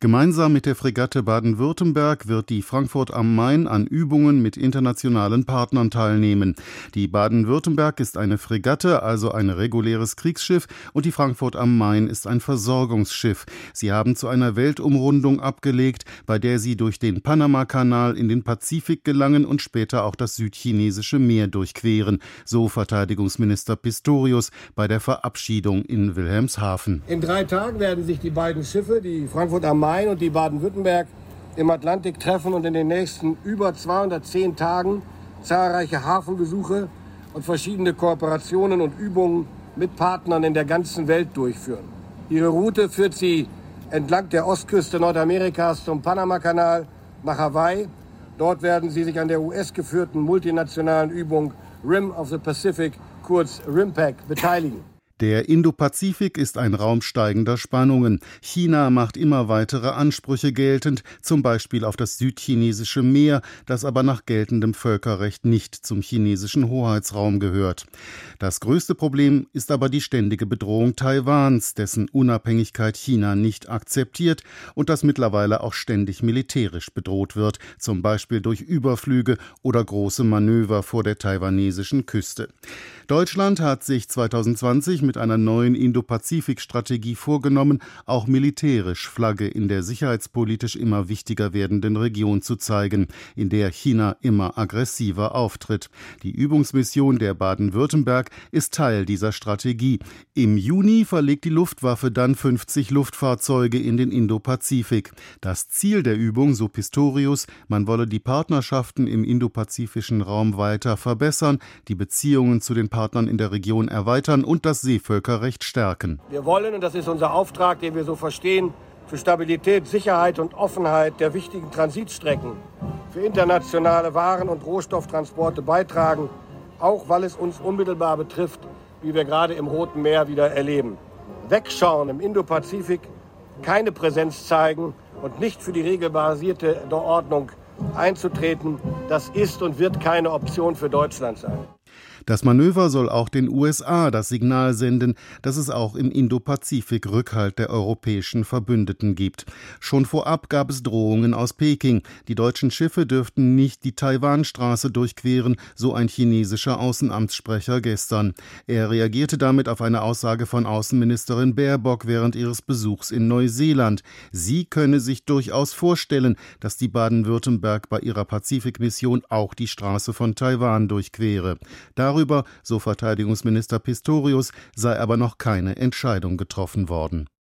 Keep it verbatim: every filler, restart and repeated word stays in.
Gemeinsam mit der Fregatte Baden-Württemberg wird die Frankfurt am Main an Übungen mit internationalen Partnern teilnehmen. Die Baden-Württemberg ist eine Fregatte, also ein reguläres Kriegsschiff, und die Frankfurt am Main ist ein Versorgungsschiff. Sie haben zu einer Weltumrundung abgelegt, bei der sie durch den Panamakanal in den Pazifik gelangen und später auch das südchinesische Meer durchqueren, so Verteidigungsminister Pistorius bei der Verabschiedung in Wilhelmshaven. In drei Tagen werden sich die beiden Schiffe, die Frankfurt am Main und die Baden-Württemberg, im Atlantik treffen und in den nächsten über zweihundertzehn Tagen zahlreiche Hafenbesuche und verschiedene Kooperationen und Übungen mit Partnern in der ganzen Welt durchführen. Ihre Route führt sie entlang der Ostküste Nordamerikas zum Panamakanal nach Hawaii. Dort werden sie sich an der U S-geführten multinationalen Übung Rim of the Pacific, kurz RIMPAC, beteiligen. Der Indopazifik ist ein Raum steigender Spannungen. China macht immer weitere Ansprüche geltend, zum Beispiel auf das südchinesische Meer, das aber nach geltendem Völkerrecht nicht zum chinesischen Hoheitsraum gehört. Das größte Problem ist aber die ständige Bedrohung Taiwans, dessen Unabhängigkeit China nicht akzeptiert und das mittlerweile auch ständig militärisch bedroht wird, zum Beispiel durch Überflüge oder große Manöver vor der taiwanesischen Küste. Deutschland hat sich zweitausendzwanzig mit einer neuen Indo-Pazifik-Strategie vorgenommen, auch militärisch Flagge in der sicherheitspolitisch immer wichtiger werdenden Region zu zeigen, in der China immer aggressiver auftritt. Die Übungsmission der Baden-Württemberg ist Teil dieser Strategie. Im Juni verlegt die Luftwaffe dann fünfzig Luftfahrzeuge in den Indo-Pazifik. Das Ziel der Übung, so Pistorius, man wolle die Partnerschaften im indopazifischen Raum weiter verbessern, die Beziehungen zu den Partnern in der Region erweitern und das Seevölkerrecht stärken. Wir wollen, und das ist unser Auftrag, den wir so verstehen, für Stabilität, Sicherheit und Offenheit der wichtigen Transitstrecken für internationale Waren- und Rohstofftransporte beitragen, auch weil es uns unmittelbar betrifft, wie wir gerade im Roten Meer wieder erleben. Wegschauen im Indopazifik, keine Präsenz zeigen und nicht für die regelbasierte Ordnung einzutreten, das ist und wird keine Option für Deutschland sein. Das Manöver soll auch den U S A das Signal senden, dass es auch im Indopazifik Rückhalt der europäischen Verbündeten gibt. Schon vorab gab es Drohungen aus Peking. Die deutschen Schiffe dürften nicht die Taiwanstraße durchqueren, so ein chinesischer Außenamtssprecher gestern. Er reagierte damit auf eine Aussage von Außenministerin Baerbock während ihres Besuchs in Neuseeland. Sie könne sich durchaus vorstellen, dass die Baden-Württemberg bei ihrer Pazifikmission auch die Straße von Taiwan durchquere. Darüber, so Verteidigungsminister Pistorius, sei aber noch keine Entscheidung getroffen worden.